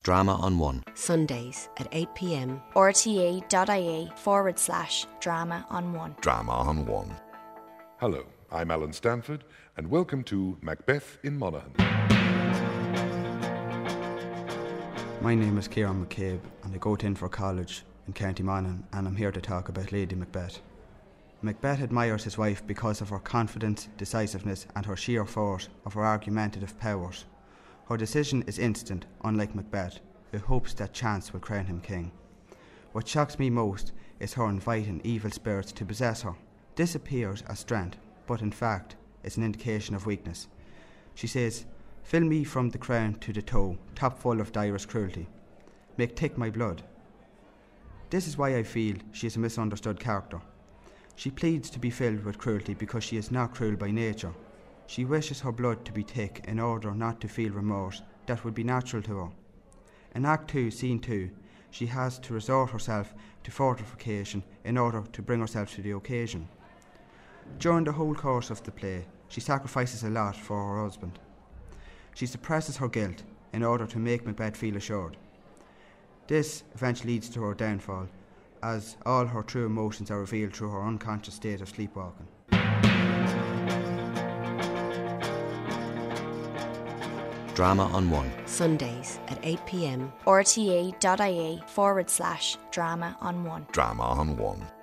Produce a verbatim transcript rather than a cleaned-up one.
Drama on One. Sundays at eight p.m. R T E dot I E forward slash drama on one. Drama on One. Hello, I'm Alan Stanford, and welcome to Macbeth in Monaghan. My name is Kieran McCabe, and I go to Inver College in County Monaghan, and I'm here to talk about Lady Macbeth. Macbeth admires his wife because of her confidence, decisiveness, and her sheer force of her argumentative powers. Her decision is instant, unlike Macbeth, who hopes that chance will crown him king. What shocks me most is her inviting evil spirits to possess her. This appears as strength, but in fact is an indication of weakness. She says, "Fill me from the crown to the toe, top full of direst cruelty. Make thick my blood." This is why I feel she is a misunderstood character. She pleads to be filled with cruelty because she is not cruel by nature. She wishes her blood to be thick in order not to feel remorse that would be natural to her. In Act two, Scene two, she has to resort herself to fortification in order to bring herself to the occasion. During the whole course of the play, she sacrifices a lot for her husband. She suppresses her guilt in order to make Macbeth feel assured. This eventually leads to her downfall, as all her true emotions are revealed through her unconscious state of sleepwalking. Drama on One. Sundays at eight p.m. R T E dot I E forward slash drama on one. Drama on One.